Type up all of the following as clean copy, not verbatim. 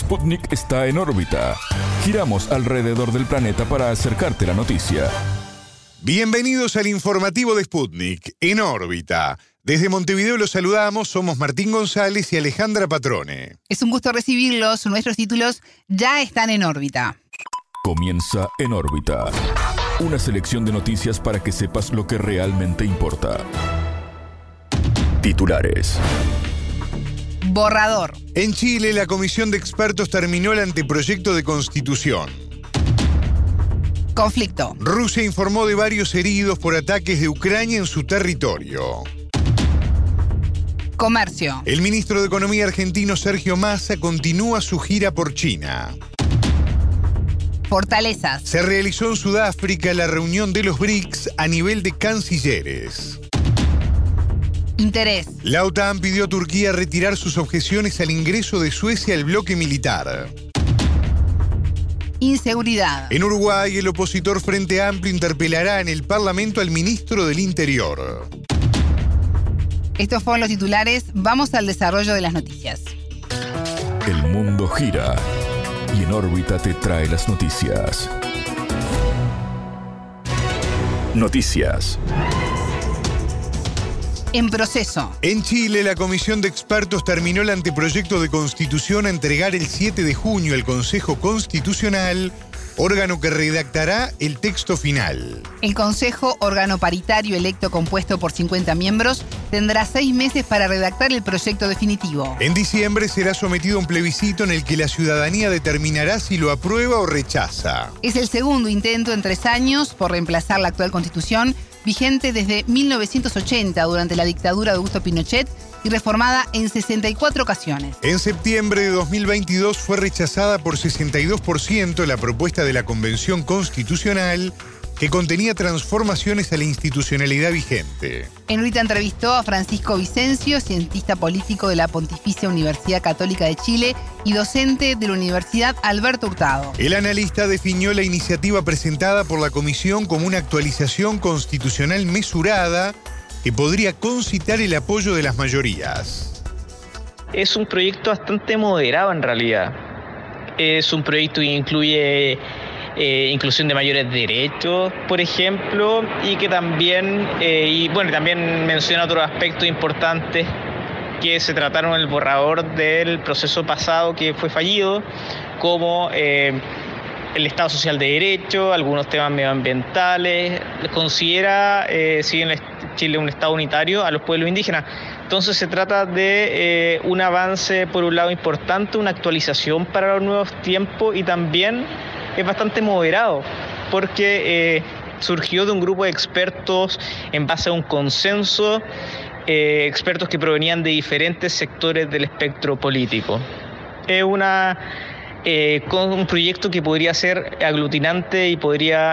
Sputnik está en órbita. Giramos alrededor del planeta para acercarte la noticia. Bienvenidos al informativo de Sputnik, en órbita. Desde Montevideo los saludamos, somos Martín González y Alejandra Patrone. Es un gusto recibirlos, nuestros títulos ya están en órbita. Comienza En órbita. Una selección de noticias para que sepas lo que realmente importa. Titulares. Borrador. En Chile, la comisión de expertos terminó el anteproyecto de constitución. Conflicto. Rusia informó de varios heridos por ataques de Ucrania en su territorio. Comercio. El ministro de Economía argentino Sergio Massa continúa su gira por China. Fortalezas. Se realizó en Sudáfrica la reunión de los BRICS a nivel de cancilleres. Interés. La OTAN pidió a Turquía retirar sus objeciones al ingreso de Suecia al bloque militar. Inseguridad. En Uruguay, el opositor Frente Amplio interpelará en el Parlamento al ministro del Interior. Estos fueron los titulares. Vamos al desarrollo de las noticias. El mundo gira y En órbita te trae las noticias. Noticias. En proceso. En Chile, la comisión de expertos terminó el anteproyecto de constitución a entregar el 7 de junio al Consejo Constitucional, órgano que redactará el texto final. El Consejo, órgano paritario electo compuesto por 50 miembros, tendrá 6 meses para redactar el proyecto definitivo. En diciembre será sometido a un plebiscito en el que la ciudadanía determinará si lo aprueba o rechaza. Es el segundo intento en 3 años por reemplazar la actual Constitución, vigente desde 1980 durante la dictadura de Augusto Pinochet y reformada en 64 ocasiones. En septiembre de 2022 fue rechazada por 62% la propuesta de la Convención Constitucional que contenía transformaciones a la institucionalidad vigente. En órbita entrevistó a Francisco Vicencio, cientista político de la Pontificia Universidad Católica de Chile y docente de la Universidad Alberto Hurtado. El analista definió la iniciativa presentada por la comisión como una actualización constitucional mesurada que podría concitar el apoyo de las mayorías. Es un proyecto bastante moderado en realidad. Es un proyecto que incluye inclusión de mayores derechos, por ejemplo, y que también, también menciona otros aspectos importantes que se trataron en el borrador del proceso pasado que fue fallido, como el Estado Social de Derecho, algunos temas medioambientales. Considera, si bien Chile es un Estado unitario, a los pueblos indígenas. Entonces se trata de un avance, por un lado, importante, una actualización para los nuevos tiempos, y también es bastante moderado, porque surgió de un grupo de expertos en base a un consenso, expertos que provenían de diferentes sectores del espectro político. Es con un proyecto que podría ser aglutinante y podría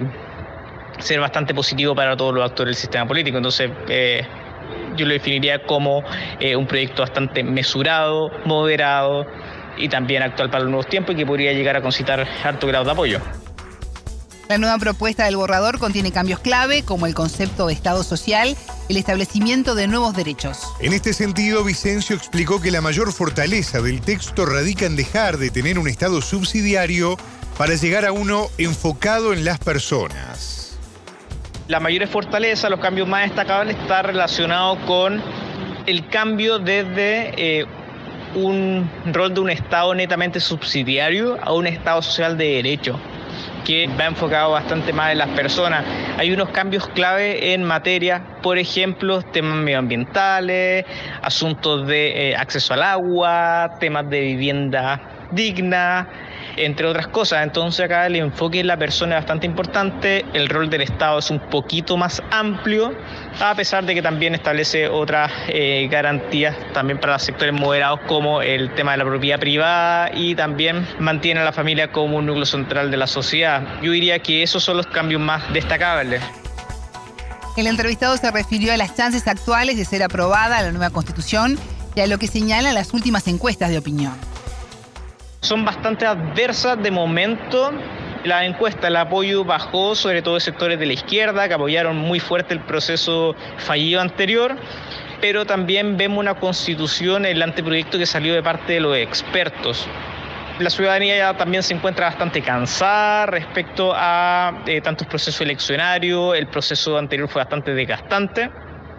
ser bastante positivo para todos los actores del sistema político. Entonces, yo lo definiría como un proyecto bastante mesurado, moderado y también actual para los nuevos tiempos, y que podría llegar a concitar alto grado de apoyo. La nueva propuesta del borrador contiene cambios clave, como el concepto de Estado social, el establecimiento de nuevos derechos. En este sentido, Vicencio explicó que la mayor fortaleza del texto radica en dejar de tener un Estado subsidiario para llegar a uno enfocado en las personas. La mayor fortaleza, los cambios más destacables, está relacionado con el cambio desde un rol de un Estado netamente subsidiario a un Estado social de derecho, que va enfocado bastante más en las personas. Hay unos cambios clave en materia, por ejemplo, temas medioambientales, asuntos de acceso al agua, temas de vivienda digna, entre otras cosas. Entonces acá el enfoque en la persona es bastante importante. El rol del Estado es un poquito más amplio, a pesar de que también establece otras garantías también para los sectores moderados, como el tema de la propiedad privada, y también mantiene a la familia como un núcleo central de la sociedad. Yo diría que esos son los cambios más destacables. El entrevistado se refirió a las chances actuales de ser aprobada la nueva Constitución y a lo que señalan las últimas encuestas de opinión. Son bastante adversas de momento. La encuesta, el apoyo bajó, sobre todo de sectores de la izquierda, que apoyaron muy fuerte el proceso fallido anterior, pero también vemos una constitución, el anteproyecto que salió de parte de los expertos, la ciudadanía ya también se encuentra bastante cansada respecto a tanto el proceso eleccionario. El proceso anterior fue bastante desgastante.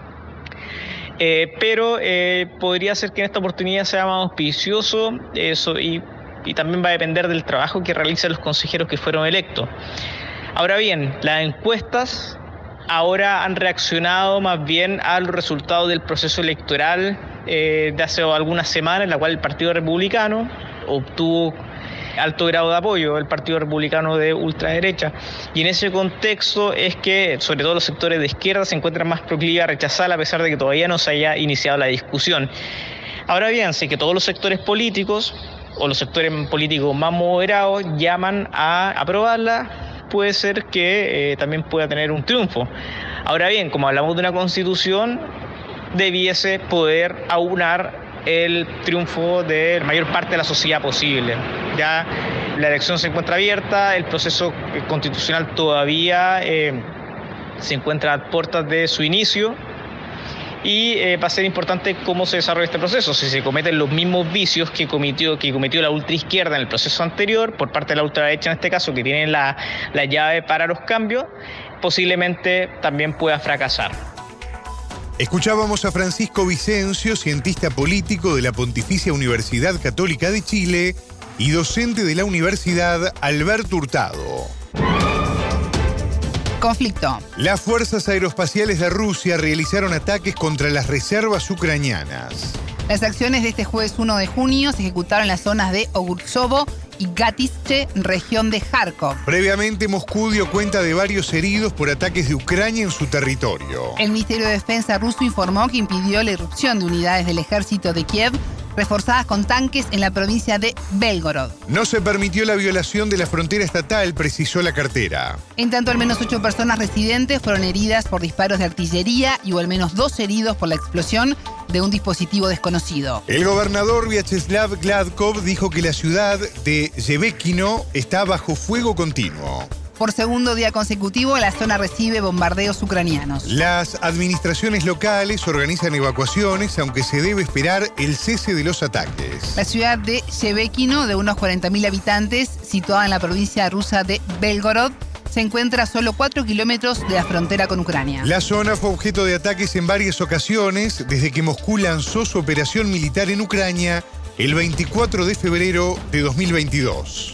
Pero podría ser que en esta oportunidad sea más auspicioso eso, y también va a depender del trabajo que realicen los consejeros que fueron electos. Ahora bien, las encuestas ahora han reaccionado más bien a los resultados del proceso electoral de hace algunas semanas, en la cual el Partido Republicano obtuvo alto grado de apoyo, el Partido Republicano de ultraderecha, y en ese contexto es que sobre todo los sectores de izquierda se encuentran más proclives a rechazarla, a pesar de que todavía no se haya iniciado la discusión. Ahora bien, sé que todos los sectores políticos o los sectores políticos más moderados llaman a aprobarla, puede ser que también pueda tener un triunfo. Ahora bien, como hablamos de una constitución, debiese poder aunar el triunfo de la mayor parte de la sociedad posible. Ya la elección se encuentra abierta, el proceso constitucional todavía se encuentra a puertas de su inicio, y va a ser importante cómo se desarrolla este proceso. Si se cometen los mismos vicios que cometió la ultraizquierda en el proceso anterior, por parte de la ultraderecha en este caso, que tienen la llave para los cambios, posiblemente también pueda fracasar. Escuchábamos a Francisco Vicencio, cientista político de la Pontificia Universidad Católica de Chile y docente de la Universidad Alberto Hurtado. Conflicto. Las fuerzas aeroespaciales de Rusia realizaron ataques contra las reservas ucranianas. Las acciones de este jueves 1 de junio se ejecutaron en las zonas de Ogurzovo y Gatizche, región de Kharkov. Previamente, Moscú dio cuenta de varios heridos por ataques de Ucrania en su territorio. El Ministerio de Defensa ruso informó que impidió la irrupción de unidades del ejército de Kiev reforzadas con tanques en la provincia de Belgorod. No se permitió la violación de la frontera estatal, precisó la cartera. En tanto, al menos 8 personas residentes fueron heridas por disparos de artillería y al menos 2 heridos por la explosión de un dispositivo desconocido. El gobernador Vyacheslav Gladkov dijo que la ciudad de Shebekino está bajo fuego continuo. Por segundo día consecutivo, la zona recibe bombardeos ucranianos. Las administraciones locales organizan evacuaciones, aunque se debe esperar el cese de los ataques. La ciudad de Shebekino, de unos 40.000 habitantes, situada en la provincia rusa de Belgorod, se encuentra a solo 4 kilómetros de la frontera con Ucrania. La zona fue objeto de ataques en varias ocasiones desde que Moscú lanzó su operación militar en Ucrania el 24 de febrero de 2022.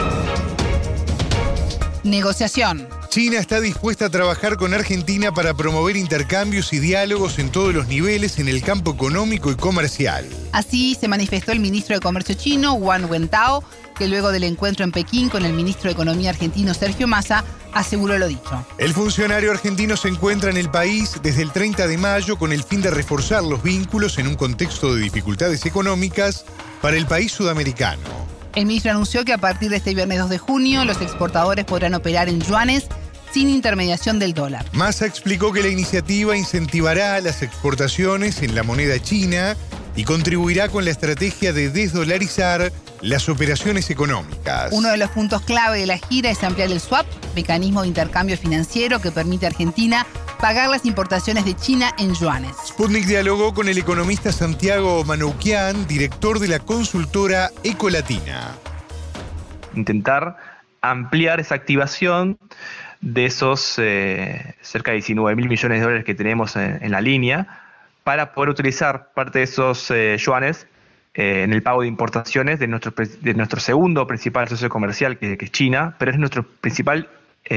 Negociación. China está dispuesta a trabajar con Argentina para promover intercambios y diálogos en todos los niveles en el campo económico y comercial. Así se manifestó el ministro de Comercio chino, Wang Wentao, que luego del encuentro en Pekín con el ministro de Economía argentino, Sergio Massa, aseguró lo dicho. El funcionario argentino se encuentra en el país desde el 30 de mayo con el fin de reforzar los vínculos en un contexto de dificultades económicas para el país sudamericano. El ministro anunció que a partir de este viernes 2 de junio, los exportadores podrán operar en yuanes sin intermediación del dólar. Massa explicó que la iniciativa incentivará las exportaciones en la moneda china y contribuirá con la estrategia de desdolarizar las operaciones económicas. Uno de los puntos clave de la gira es ampliar el swap, mecanismo de intercambio financiero que permite a Argentina pagar las importaciones de China en yuanes. Sputnik dialogó con el economista Santiago Manoukian, director de la consultora Ecolatina. Intentar ampliar esa activación de esos cerca de 19.000 millones de dólares que tenemos en la línea para poder utilizar parte de esos yuanes en el pago de importaciones de nuestro segundo principal socio comercial, que es China, pero es nuestro principal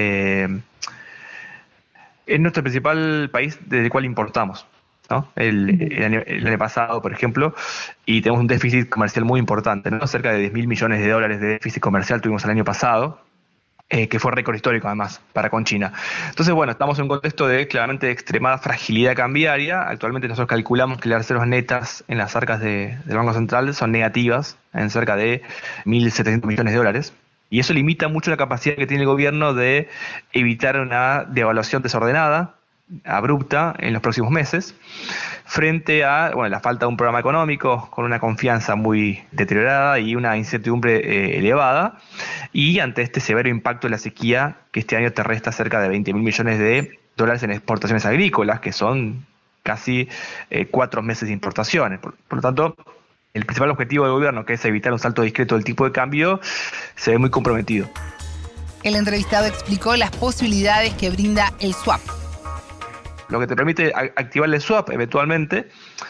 país desde el cual importamos, ¿no? El año pasado, por ejemplo, y tenemos un déficit comercial muy importante, ¿no? Cerca de 10.000 millones de dólares de déficit comercial tuvimos el año pasado, que fue récord histórico además para con China. Entonces, bueno, estamos en un contexto de claramente de extremada fragilidad cambiaria. Actualmente nosotros calculamos que las reservas netas en las arcas del Banco Central son negativas en cerca de 1.700 millones de dólares. Y eso limita mucho la capacidad que tiene el gobierno de evitar una devaluación desordenada, abrupta, en los próximos meses, frente a la falta de un programa económico con una confianza muy deteriorada y una incertidumbre elevada, y ante este severo impacto de la sequía que este año te resta cerca de 20.000 millones de dólares en exportaciones agrícolas, que son casi 4 meses de importaciones. Por lo tanto, el principal objetivo del gobierno, que es evitar un salto discreto del tipo de cambio, se ve muy comprometido. El entrevistado explicó las posibilidades que brinda el swap. Lo que te permite activar el swap eventualmente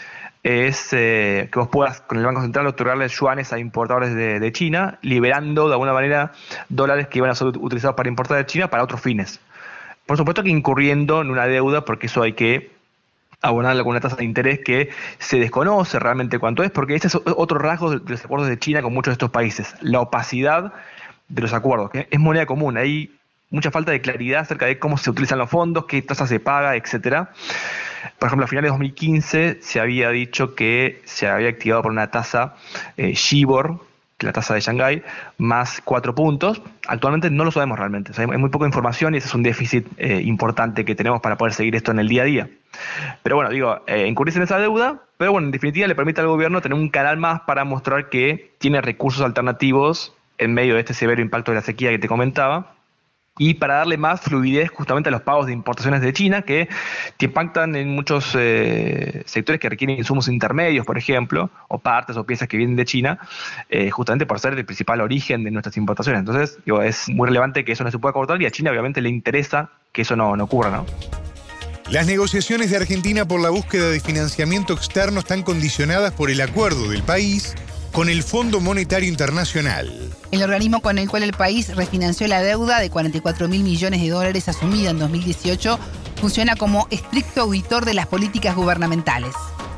es que vos puedas con el Banco Central otorgarle yuanes a importadores de China, liberando de alguna manera dólares que iban a ser utilizados para importar de China para otros fines. Por supuesto que incurriendo en una deuda, porque eso hay que abonarle con una tasa de interés que se desconoce realmente cuánto es, porque ese es otro rasgo de los acuerdos de China con muchos de estos países, la opacidad de los acuerdos, que es moneda común, hay mucha falta de claridad acerca de cómo se utilizan los fondos, qué tasa se paga, etcétera. Por ejemplo, a finales de 2015 se había dicho que se había activado por una tasa Shibor, la tasa de Shanghái, más 4 puntos. Actualmente no lo sabemos realmente. O sea, hay muy poca información y ese es un déficit importante que tenemos para poder seguir esto en el día a día. Pero bueno, incurrirse en esa deuda, pero bueno, en definitiva le permite al gobierno tener un canal más para mostrar que tiene recursos alternativos en medio de este severo impacto de la sequía que te comentaba, y para darle más fluidez justamente a los pagos de importaciones de China que te impactan en muchos sectores que requieren insumos intermedios, por ejemplo, o partes o piezas que vienen de China, justamente por ser el principal origen de nuestras importaciones. Entonces, es muy relevante que eso no se pueda cortar y a China obviamente le interesa que eso no ocurra, ¿no? Las negociaciones de Argentina por la búsqueda de financiamiento externo están condicionadas por el acuerdo del país con el Fondo Monetario Internacional. El organismo con el cual el país refinanció la deuda de 44.000 millones de dólares asumida en 2018 funciona como estricto auditor de las políticas gubernamentales.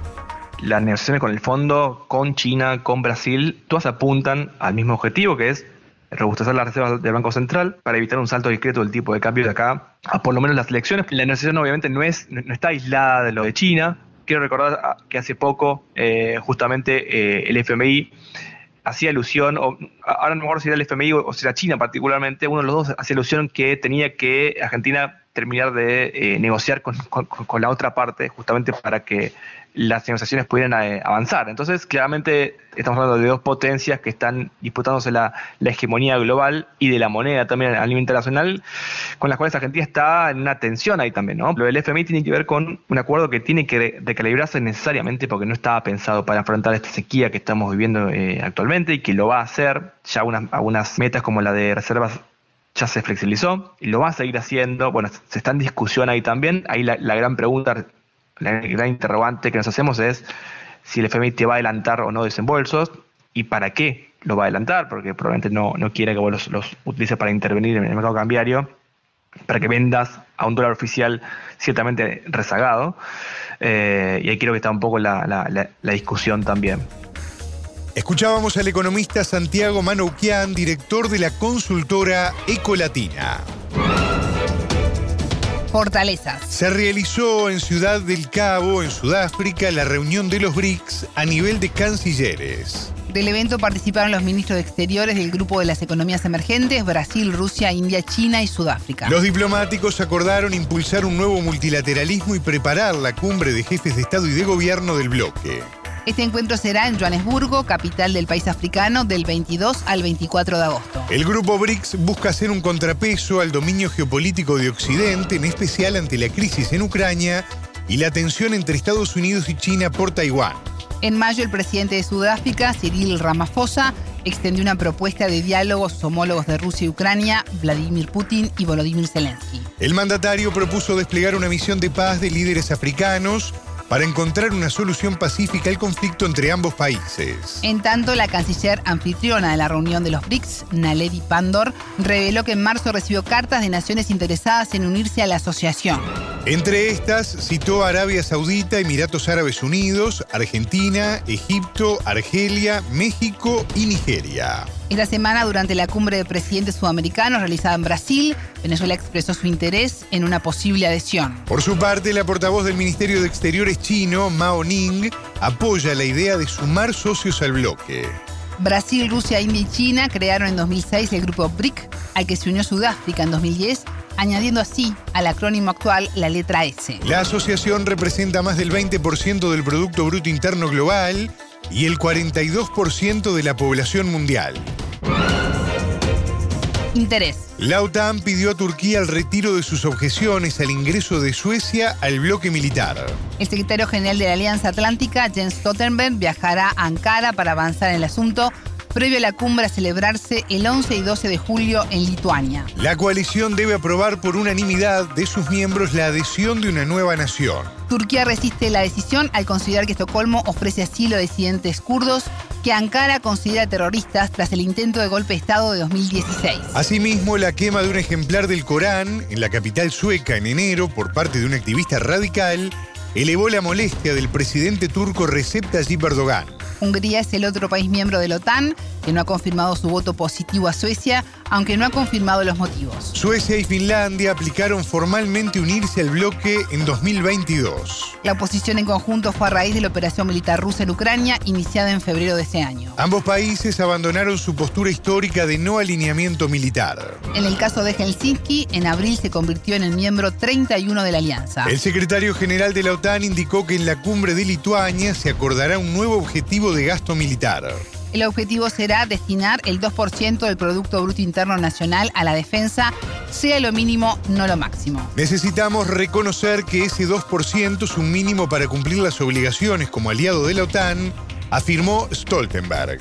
Las negociaciones con el fondo, con China, con Brasil, todas apuntan al mismo objetivo, que es robustecer las reservas del Banco Central para evitar un salto discreto del tipo de cambio de acá a por lo menos las elecciones. La negociación obviamente no está aislada de lo de China. Quiero recordar que hace poco justamente el FMI hacía alusión, o ahora no me acuerdo si era el FMI o si era China particularmente, uno de los dos hacía alusión que tenía que Argentina terminar de negociar con la otra parte justamente para que las negociaciones pudieran avanzar. Entonces, claramente estamos hablando de dos potencias que están disputándose la hegemonía global y de la moneda también a nivel internacional, con las cuales Argentina está en una tensión ahí también, ¿no? Lo del FMI tiene que ver con un acuerdo que tiene que recalibrarse necesariamente porque no estaba pensado para afrontar esta sequía que estamos viviendo actualmente y que lo va a hacer. Ya algunas metas como la de reservas ya se flexibilizó y lo va a seguir haciendo. Bueno, se está en discusión ahí también. Ahí la gran pregunta, la gran interrogante que nos hacemos es si el FMI te va a adelantar o no desembolsos y para qué lo va a adelantar, porque probablemente no quiere que vos los utilices para intervenir en el mercado cambiario, para que vendas a un dólar oficial ciertamente rezagado. Y ahí creo que está un poco la discusión también. Escuchábamos al economista Santiago Manoukian, director de la consultora Ecolatina. Fortalezas. Se realizó en Ciudad del Cabo, en Sudáfrica, la reunión de los BRICS a nivel de cancilleres. Del evento participaron los ministros de Exteriores del Grupo de las Economías Emergentes, Brasil, Rusia, India, China y Sudáfrica. Los diplomáticos acordaron impulsar un nuevo multilateralismo y preparar la cumbre de jefes de Estado y de Gobierno del bloque. Este encuentro será en Johannesburgo, capital del país africano, del 22 al 24 de agosto. El grupo BRICS busca hacer un contrapeso al dominio geopolítico de Occidente, en especial ante la crisis en Ucrania y la tensión entre Estados Unidos y China por Taiwán. En mayo, el presidente de Sudáfrica, Cyril Ramaphosa, extendió una propuesta de diálogo a sus homólogos de Rusia y Ucrania, Vladimir Putin y Volodymyr Zelensky. El mandatario propuso desplegar una misión de paz de líderes africanos para encontrar una solución pacífica al conflicto entre ambos países. En tanto, la canciller anfitriona de la reunión de los BRICS, Naledi Pandor, reveló que en marzo recibió cartas de naciones interesadas en unirse a la asociación. Entre estas, citó a Arabia Saudita, Emiratos Árabes Unidos, Argentina, Egipto, Argelia, México y Nigeria. Esta semana, durante la cumbre de presidentes sudamericanos realizada en Brasil, Venezuela expresó su interés en una posible adhesión. Por su parte, la portavoz del Ministerio de Exteriores chino, Mao Ning, apoya la idea de sumar socios al bloque. Brasil, Rusia, India y China crearon en 2006 el grupo BRIC, al que se unió Sudáfrica en 2010, añadiendo así al acrónimo actual la letra S. La asociación representa más del 20% del Producto Bruto Interno Global y el 42% de la población mundial. Interés. La OTAN pidió a Turquía el retiro de sus objeciones al ingreso de Suecia al bloque militar. El secretario general de la Alianza Atlántica, Jens Stoltenberg, viajará a Ankara para avanzar en el asunto, previo a la cumbre a celebrarse el 11 y 12 de julio en Lituania. La coalición debe aprobar por unanimidad de sus miembros la adhesión de una nueva nación. Turquía resiste la decisión al considerar que Estocolmo ofrece asilo a disidentes kurdos que Ankara considera terroristas tras el intento de golpe de Estado de 2016. Asimismo, la quema de un ejemplar del Corán en la capital sueca en enero por parte de un activista radical elevó la molestia del presidente turco Recep Tayyip Erdogan. Hungría es el otro país miembro de la OTAN que no ha confirmado su voto positivo a Suecia, aunque no ha confirmado los motivos. Suecia y Finlandia aplicaron formalmente unirse al bloque en 2022. La oposición en conjunto fue a raíz de la operación militar rusa en Ucrania, iniciada en febrero de ese año. Ambos países abandonaron su postura histórica de no alineamiento militar. En el caso de Helsinki, en abril se convirtió en el miembro 31 de la alianza. El secretario general de la OTAN indicó que en la cumbre de Lituania se acordará un nuevo objetivo de gasto militar. El objetivo será destinar el 2% del Producto Bruto Interno Nacional a la defensa, sea lo mínimo, no lo máximo. Necesitamos reconocer que ese 2% es un mínimo para cumplir las obligaciones como aliado de la OTAN, afirmó Stoltenberg.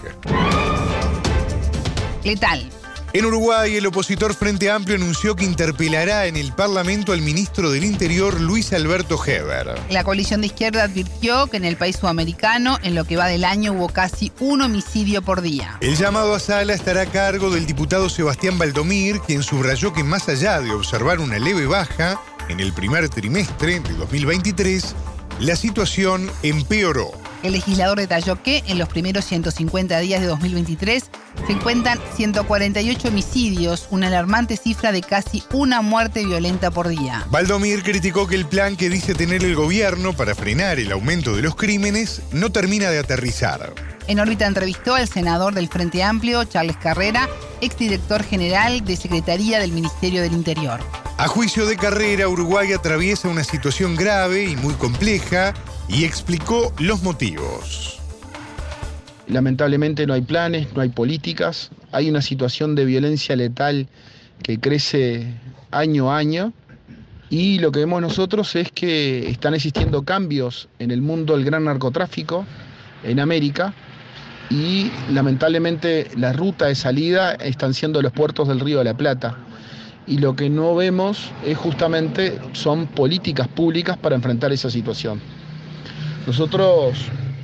Letal. En Uruguay, el opositor Frente Amplio anunció que interpelará en el Parlamento al ministro del Interior, Luis Alberto Heber. La coalición de izquierda advirtió que en el país sudamericano, en lo que va del año, hubo casi un homicidio por día. El llamado a sala estará a cargo del diputado Sebastián Valdomir, quien subrayó que más allá de observar una leve baja en el primer trimestre de 2023, la situación empeoró. El legislador detalló que en los primeros 150 días de 2023 se cuentan 148 homicidios, una alarmante cifra de casi una muerte violenta por día. Valdomir criticó que el plan que dice tener el gobierno para frenar el aumento de los crímenes no termina de aterrizar. En órbita entrevistó al senador del Frente Amplio, Charles Carrera, exdirector general de Secretaría del Ministerio del Interior. A juicio de Carrera, Uruguay atraviesa una situación grave y muy compleja y explicó los motivos. Lamentablemente no hay planes, no hay políticas, hay una situación de violencia letal que crece año a año y lo que vemos nosotros es que están existiendo cambios en el mundo del gran narcotráfico en América y lamentablemente la ruta de salida están siendo los puertos del Río de la Plata. Y lo que no vemos es justamente son políticas públicas para enfrentar esa situación. Nosotros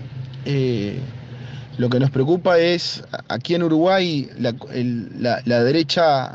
lo que nos preocupa es, aquí en Uruguay la derecha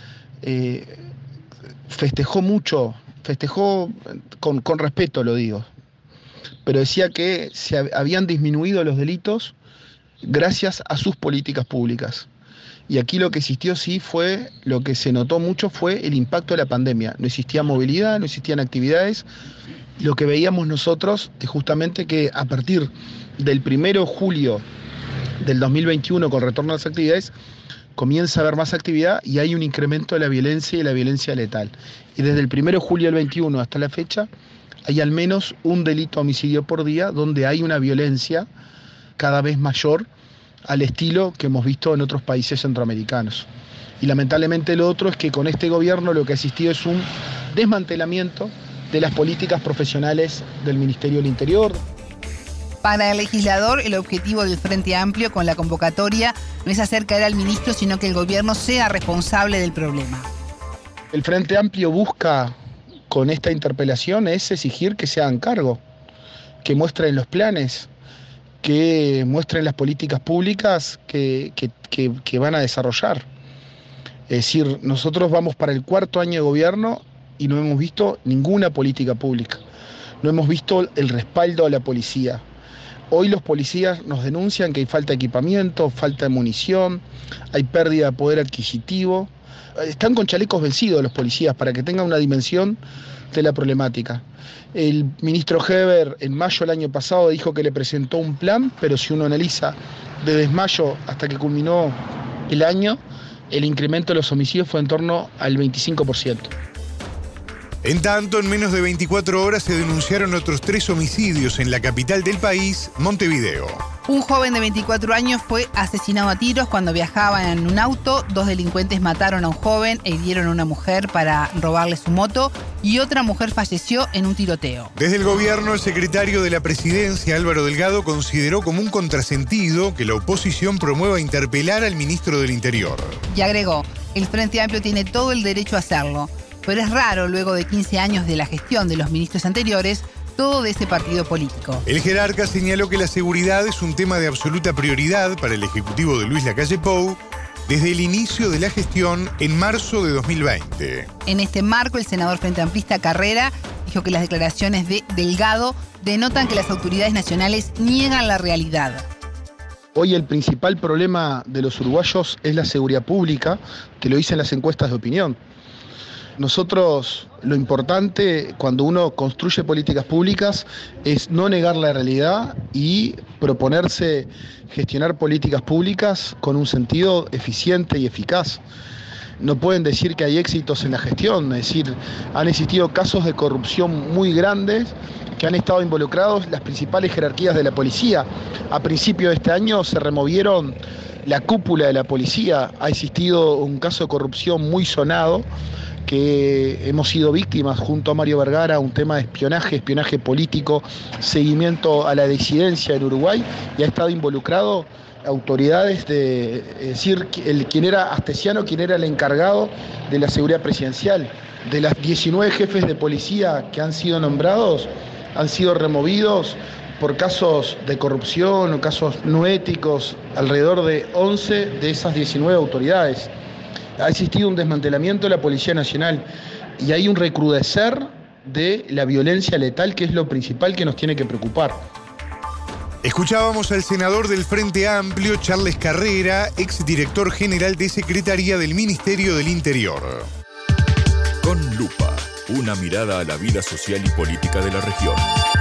festejó mucho, con respeto lo digo, pero decía que se habían disminuido los delitos gracias a sus políticas públicas. Y aquí lo que existió lo que se notó mucho fue el impacto de la pandemia. No existía movilidad, no existían actividades. Lo que veíamos nosotros es justamente que a partir del 1 de julio del 2021, con retorno a las actividades, comienza a haber más actividad y hay un incremento de la violencia y la violencia letal. Y desde el 1 de julio del 21 hasta la fecha, hay al menos un delito de homicidio por día donde hay una violencia cada vez mayor al estilo que hemos visto en otros países centroamericanos. Y lamentablemente lo otro es que con este gobierno lo que ha existido es un desmantelamiento de las políticas profesionales del Ministerio del Interior. Para el legislador, el objetivo del Frente Amplio con la convocatoria no es hacer caer al ministro, sino que el gobierno sea responsable del problema. El Frente Amplio busca con esta interpelación es exigir que se hagan cargo, que muestren los planes, que muestren las políticas públicas que van a desarrollar. Es decir, nosotros vamos para el 4º año de gobierno y no hemos visto ninguna política pública. No hemos visto el respaldo a la policía. Hoy los policías nos denuncian que hay falta de equipamiento, falta de munición, hay pérdida de poder adquisitivo. Están con chalecos vencidos los policías para que tengan una dimensión de la problemática. El ministro Heber en mayo del año pasado dijo que le presentó un plan, pero si uno analiza desde mayo hasta que culminó el año, el incremento de los homicidios fue en torno al 25%. En tanto, en menos de 24 horas se denunciaron otros 3 homicidios en la capital del país, Montevideo. Un joven de 24 años fue asesinado a tiros cuando viajaba en un auto. 2 delincuentes mataron a un joven e hirieron a una mujer para robarle su moto y otra mujer falleció en un tiroteo. Desde el gobierno, el secretario de la Presidencia, Álvaro Delgado, consideró como un contrasentido que la oposición promueva interpelar al ministro del Interior. Y agregó, el Frente Amplio tiene todo el derecho a hacerlo, pero es raro, luego de 15 años de la gestión de los ministros anteriores, todo de ese partido político. El jerarca señaló que la seguridad es un tema de absoluta prioridad para el ejecutivo de Luis Lacalle Pou desde el inicio de la gestión en marzo de 2020. En este marco, el senador frente amplista Carrera dijo que las declaraciones de Delgado denotan que las autoridades nacionales niegan la realidad. Hoy el principal problema de los uruguayos es la seguridad pública, que lo dicen las encuestas de opinión. Nosotros, lo importante cuando uno construye políticas públicas es no negar la realidad y proponerse gestionar políticas públicas con un sentido eficiente y eficaz. No pueden decir que hay éxitos en la gestión, es decir, han existido casos de corrupción muy grandes que han estado involucrados las principales jerarquías de la policía. A principio de este año se removieron la cúpula de la policía, ha existido un caso de corrupción muy sonado, que hemos sido víctimas junto a Mario Vergara, un tema de espionaje político, seguimiento a la disidencia en Uruguay, y ha estado involucrado autoridades es decir, quien era Astesiano, quien era el encargado de la seguridad presidencial. De las 19 jefes de policía que han sido nombrados, han sido removidos por casos de corrupción o casos no éticos, alrededor de 11 de esas 19 autoridades. Ha existido un desmantelamiento de la Policía Nacional y hay un recrudecer de la violencia letal, que es lo principal que nos tiene que preocupar. Escuchábamos al senador del Frente Amplio, Charles Carrera, exdirector general de Secretaría del Ministerio del Interior. Con lupa, una mirada a la vida social y política de la región.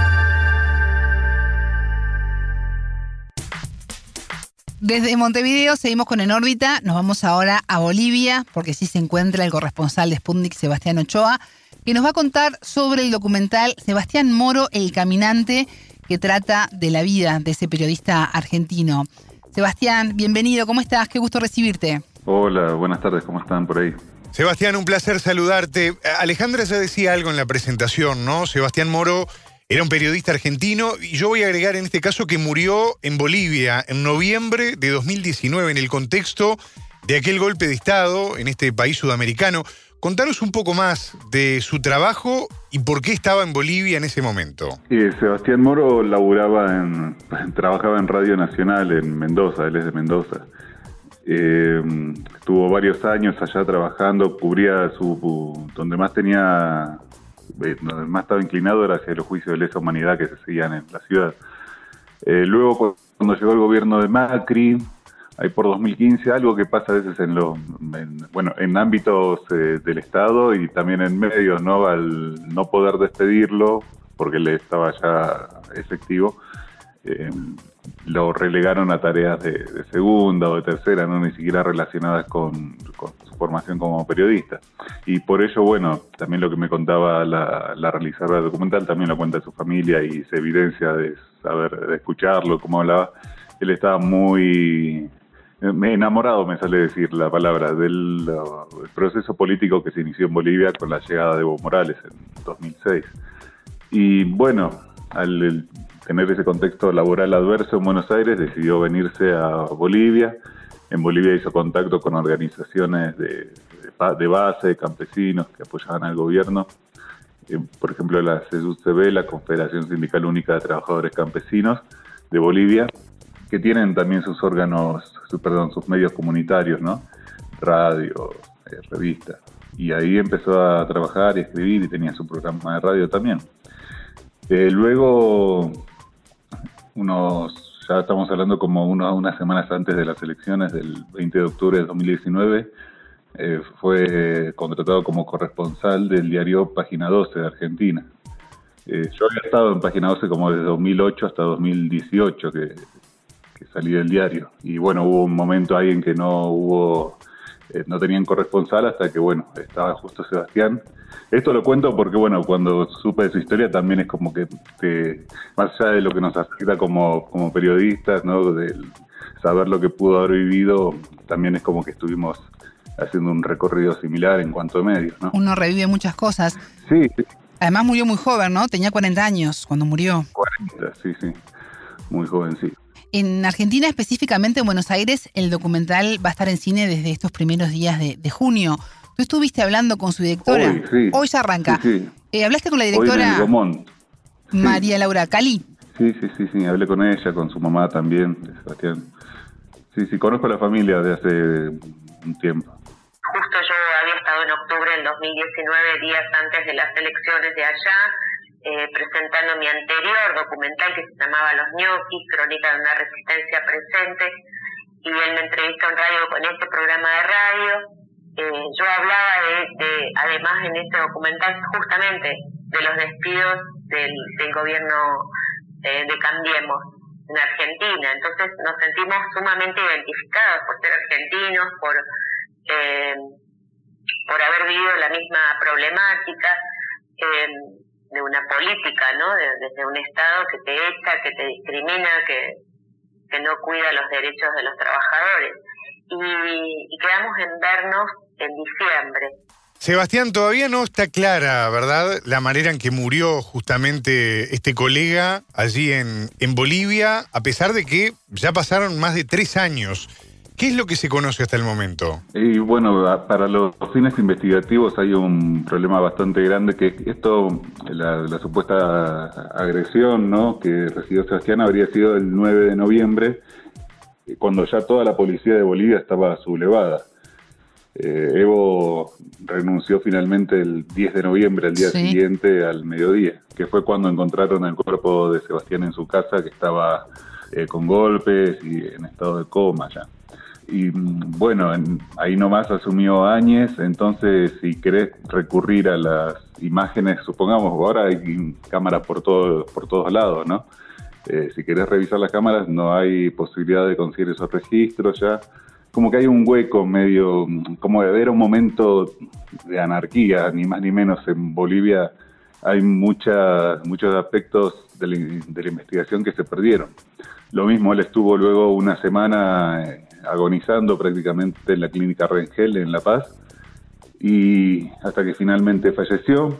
Desde Montevideo seguimos con En órbita. Nos vamos ahora a Bolivia, porque sí se encuentra el corresponsal de Sputnik, Sebastián Ochoa, que nos va a contar sobre el documental Sebastián Moro, el caminante, que trata de la vida de ese periodista argentino. Sebastián, bienvenido, ¿cómo estás? Qué gusto recibirte. Hola, buenas tardes, ¿cómo están por ahí? Sebastián, un placer saludarte. Alejandra ya decía algo en la presentación, ¿no? Sebastián Moro era un periodista argentino y yo voy a agregar en este caso que murió en Bolivia en noviembre de 2019 en el contexto de aquel golpe de Estado en este país sudamericano. Contanos un poco más de su trabajo y por qué estaba en Bolivia en ese momento. Sebastián Moro trabajaba en Radio Nacional en Mendoza, él es de Mendoza. Estuvo varios años allá trabajando, cubría donde más estaba inclinado era hacia los juicios de lesa humanidad que se seguían en la ciudad. Luego, cuando llegó el gobierno de Macri, ahí por 2015, algo que pasa a veces en ámbitos del Estado y también en medios, ¿no? Al no poder despedirlo, porque él estaba ya efectivo, lo relegaron a tareas de segunda o de tercera, no ni siquiera relacionadas con su formación como periodista. Y por ello, bueno, también lo que me contaba la realizadora documental, también lo cuenta su familia y se evidencia de escucharlo, cómo hablaba. Él estaba muy enamorado, me sale decir la palabra, del proceso político que se inició en Bolivia con la llegada de Evo Morales en 2006. Y bueno, al tener ese contexto laboral adverso en Buenos Aires, decidió venirse a Bolivia. En Bolivia hizo contacto con organizaciones de base, de campesinos que apoyaban al gobierno. Por ejemplo, la CSUCB, la Confederación Sindical Única de Trabajadores Campesinos de Bolivia, que tienen también sus medios comunitarios, ¿no? Radio, revistas. Y ahí empezó a trabajar y escribir y tenía su programa de radio también. Luego, ya estamos hablando como unas semanas antes de las elecciones del 20 de octubre de 2019, fue contratado como corresponsal del diario Página 12 de Argentina. Yo había estado en Página 12 como desde 2008 hasta 2018 que salí del diario. Y bueno, hubo un momento ahí en que no hubo no tenían corresponsal hasta que, bueno, estaba justo Sebastián. Esto lo cuento porque, bueno, cuando supe de su historia también es como que, más allá de lo que nos afecta como periodistas, ¿no? De saber lo que pudo haber vivido, también es como que estuvimos haciendo un recorrido similar en cuanto a medios, ¿no? Uno revive muchas cosas. Sí. Además murió muy joven, ¿no? Tenía 40 años cuando murió. 40, sí. Muy joven, sí. En Argentina, específicamente en Buenos Aires, el documental va a estar en cine desde estos primeros días de junio. Tú estuviste hablando con su directora. Hoy, sí. Hoy ya arranca. Sí. ¿Hablaste con la directora María Sí. Laura Cali? Sí, hablé con ella, con su mamá también, de Sebastián. Sí, conozco a la familia de hace un tiempo. Justo yo había estado en octubre del 2019, días antes de las elecciones de allá, presentando mi anterior documental que se llamaba Los ñoquis, crónica de una resistencia presente, y él me entrevistó en radio con este programa de radio. Yo hablaba además en este documental justamente de los despidos del gobierno de Cambiemos en Argentina. Entonces nos sentimos sumamente identificados por ser argentinos, por haber vivido la misma problemática de una política, ¿no? Desde un Estado que te echa, que te discrimina, que no cuida los derechos de los trabajadores. Y quedamos en vernos en diciembre. Sebastián, todavía no está clara, ¿verdad?, la manera en que murió justamente este colega allí en Bolivia, a pesar de que ya pasaron más de 3 años. ¿Qué es lo que se conoce hasta el momento? Y bueno, para los fines investigativos hay un problema bastante grande, que esto, la supuesta agresión, ¿no?, que recibió Sebastián habría sido el 9 de noviembre, cuando ya toda la policía de Bolivia estaba sublevada. Evo renunció finalmente el 10 de noviembre, el día siguiente al mediodía, que fue cuando encontraron el cuerpo de Sebastián en su casa, que estaba con golpes y en estado de coma ya. Y bueno, ahí nomás asumió Áñez. Entonces, si querés recurrir a las imágenes, supongamos, ahora hay cámaras por todos lados, ¿no? Si querés revisar las cámaras, no hay posibilidad de conseguir esos registros ya. Como que hay un hueco medio, como de ver un momento de anarquía, ni más ni menos. En Bolivia hay muchos aspectos de la investigación que se perdieron. Lo mismo, él estuvo luego una semana agonizando prácticamente en la clínica Rengel en La Paz, y hasta que finalmente falleció.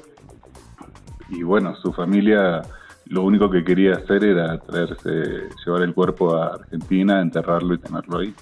Y bueno, su familia lo único que quería hacer era llevar el cuerpo a Argentina, enterrarlo y tenerlo ahí.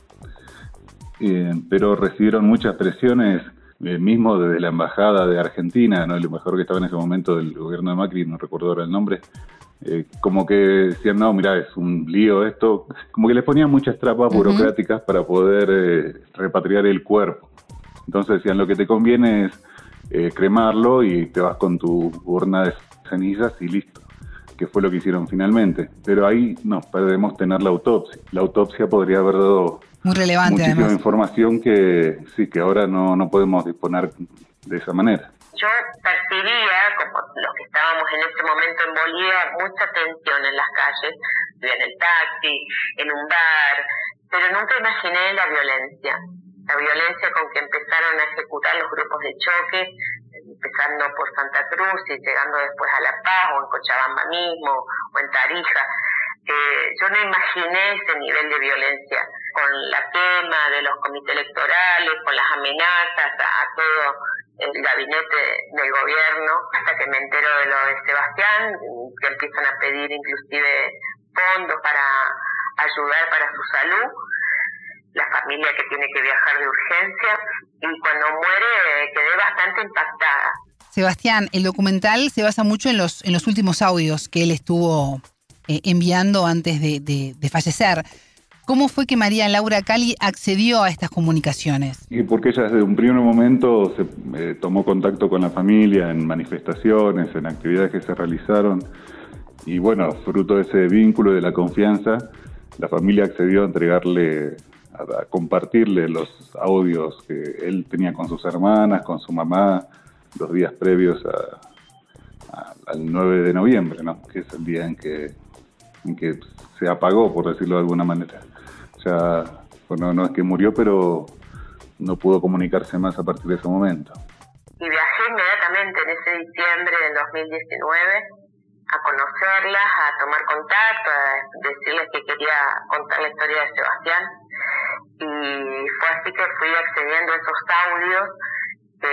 Pero recibieron muchas presiones, mismo desde la embajada de Argentina, ¿no? El embajador que estaba en ese momento del gobierno de Macri, no recuerdo ahora el nombre, como que decían, no, mirá, es un lío esto, como que les ponían muchas trampas burocráticas para poder repatriar el cuerpo. Entonces decían, lo que te conviene es cremarlo y te vas con tu urna de cenizas y listo, que fue lo que hicieron finalmente. Pero ahí nos perdemos tener la autopsia. La autopsia podría haber dado muy relevante, muchísima además, información que ahora no podemos disponer de esa manera. Yo percibía, como los que estábamos en ese momento en Bolivia, mucha tensión en las calles, en el taxi, en un bar, pero nunca imaginé la violencia con que empezaron a ejecutar los grupos de choque, empezando por Santa Cruz y llegando después a La Paz, o en Cochabamba mismo, o en Tarija. Yo no imaginé ese nivel de violencia, con la quema de los comités electorales, con las amenazas a todo el gabinete del gobierno, hasta que me entero de lo de Sebastián, que empiezan a pedir inclusive fondos para ayudar para su salud, la familia que tiene que viajar de urgencia, y cuando muere quedé bastante impactada. Sebastián, el documental se basa mucho en los últimos audios que él estuvo enviando antes de fallecer. ¿Cómo fue que María Laura Cali accedió a estas comunicaciones? Y porque ella desde un primer momento se tomó contacto con la familia en manifestaciones, en actividades que se realizaron, y bueno, fruto de ese vínculo y de la confianza, la familia accedió a entregarle, a compartirle los audios que él tenía con sus hermanas, con su mamá, los días previos al 9 de noviembre, ¿no? Que es el día en que se apagó, por decirlo de alguna manera. Ya, bueno, no es que murió, pero no pudo comunicarse más a partir de ese momento. Y viajé inmediatamente en ese diciembre del 2019 a conocerlas, a tomar contacto, a decirles que quería contar la historia de Sebastián. Y fue así que fui accediendo a esos audios que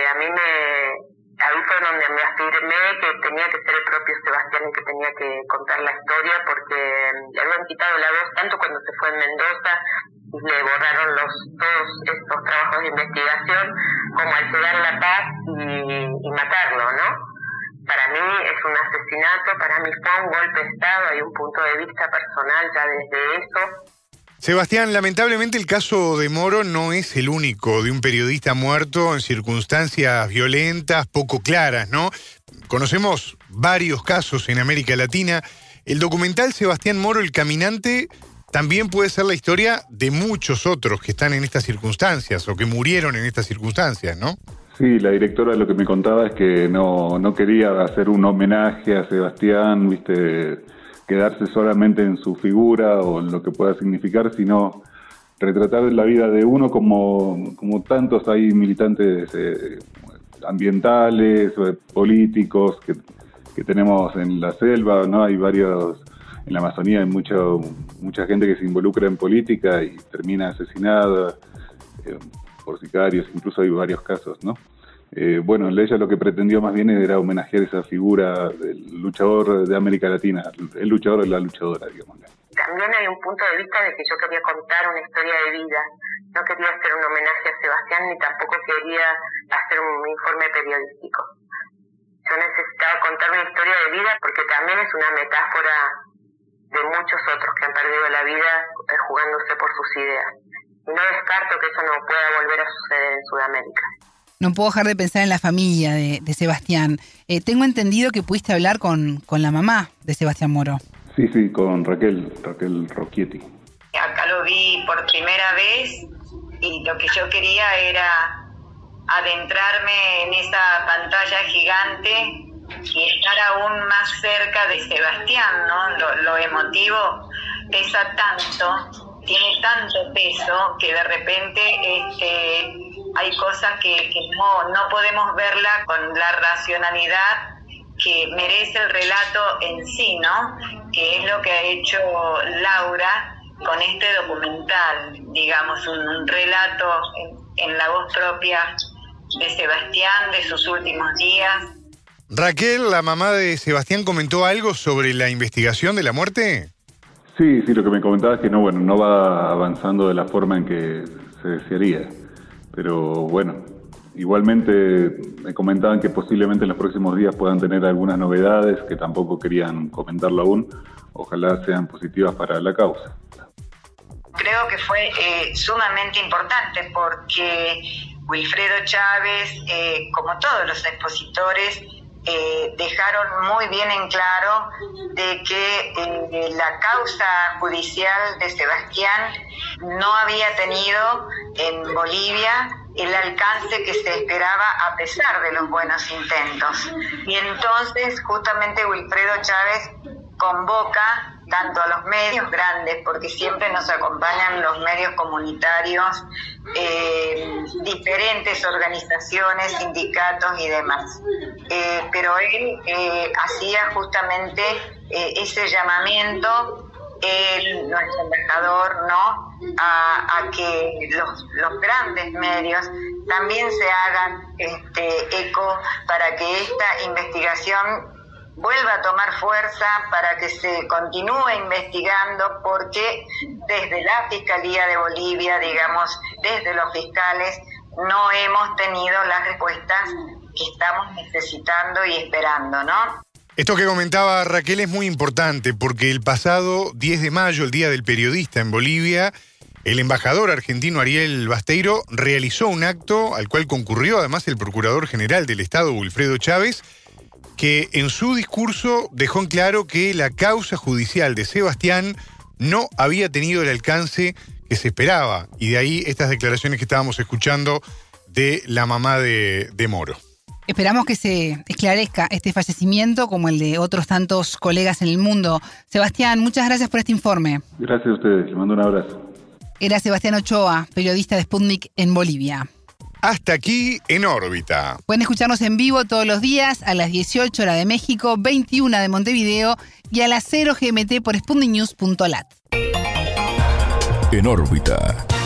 ahí fue donde me afirmé que tenía que ser el propio Sebastián y que tenía que contar la historia, porque le habían quitado la voz tanto cuando se fue en Mendoza y le borraron todos estos trabajos de investigación, como al llegar a La Paz y matarlo, ¿no? Para mí es un asesinato, para mí fue un golpe de Estado, hay un punto de vista personal ya desde eso. Sebastián, lamentablemente el caso de Moro no es el único de un periodista muerto en circunstancias violentas, poco claras, ¿no? Conocemos varios casos en América Latina. El documental Sebastián Moro, el caminante, también puede ser la historia de muchos otros que están en estas circunstancias o que murieron en estas circunstancias, ¿no? Sí, la directora lo que me contaba es que no quería hacer un homenaje a Sebastián, quedarse solamente en su figura o en lo que pueda significar, sino retratar la vida de uno como tantos hay militantes ambientales, políticos que tenemos en la selva, ¿no? Hay varios, en la Amazonía hay mucha gente que se involucra en política y termina asesinada por sicarios, incluso hay varios casos, ¿no? Bueno, ella lo que pretendió más bien era homenajear esa figura del luchador de América Latina, el luchador de la luchadora, digamos. También hay un punto de vista de que yo quería contar una historia de vida, no quería hacer un homenaje a Sebastián ni tampoco quería hacer un informe periodístico. Yo necesitaba contar una historia de vida porque también es una metáfora de muchos otros que han perdido la vida jugándose por sus ideas. Y no descarto que eso no pueda volver a suceder en Sudamérica. No puedo dejar de pensar en la familia de Sebastián. Tengo entendido que pudiste hablar con la mamá de Sebastián Moro. Sí, con Raquel Rocchietti. Acá lo vi por primera vez y lo que yo quería era adentrarme en esa pantalla gigante y estar aún más cerca de Sebastián, ¿no? Lo emotivo pesa tanto, tiene tanto peso que de repente hay cosas que no podemos verla con la racionalidad que merece el relato en sí, ¿no? Que es lo que ha hecho Laura con este documental, digamos, un relato en la voz propia de Sebastián, de sus últimos días. Raquel, la mamá de Sebastián, ¿comentó algo sobre la investigación de la muerte? Sí, lo que me comentaba es que no va avanzando de la forma en que se desearía. Pero bueno, igualmente me comentaban que posiblemente en los próximos días puedan tener algunas novedades que tampoco querían comentarlo aún. Ojalá sean positivas para la causa. Creo que fue sumamente importante porque Wilfredo Chávez, como todos los expositores, dejaron muy bien en claro de que la causa judicial de Sebastián no había tenido en Bolivia el alcance que se esperaba a pesar de los buenos intentos. Y entonces justamente Wilfredo Chávez convoca tanto a los medios grandes, porque siempre nos acompañan los medios comunitarios, diferentes organizaciones, sindicatos y demás. Pero él hacía justamente ese llamamiento, nuestro embajador, ¿no?, a que los grandes medios también se hagan eco para que esta investigación vuelva a tomar fuerza, para que se continúe investigando, porque desde la Fiscalía de Bolivia, digamos, desde los fiscales, no hemos tenido las respuestas que estamos necesitando y esperando, ¿no? Esto que comentaba Raquel es muy importante porque el pasado 10 de mayo, el Día del Periodista en Bolivia, el embajador argentino Ariel Basteiro realizó un acto al cual concurrió además el Procurador General del Estado, Wilfredo Chávez, que en su discurso dejó en claro que la causa judicial de Sebastián no había tenido el alcance que se esperaba. Y de ahí estas declaraciones que estábamos escuchando de la mamá de Moro. Esperamos que se esclarezca este fallecimiento como el de otros tantos colegas en el mundo. Sebastián, muchas gracias por este informe. Gracias a ustedes, les mando un abrazo. Era Sebastián Ochoa, periodista de Sputnik en Bolivia. Hasta aquí En órbita. Pueden escucharnos en vivo todos los días a las 18 horas de México, 21 de Montevideo y a las 0 GMT por sputniknews.lat. En órbita.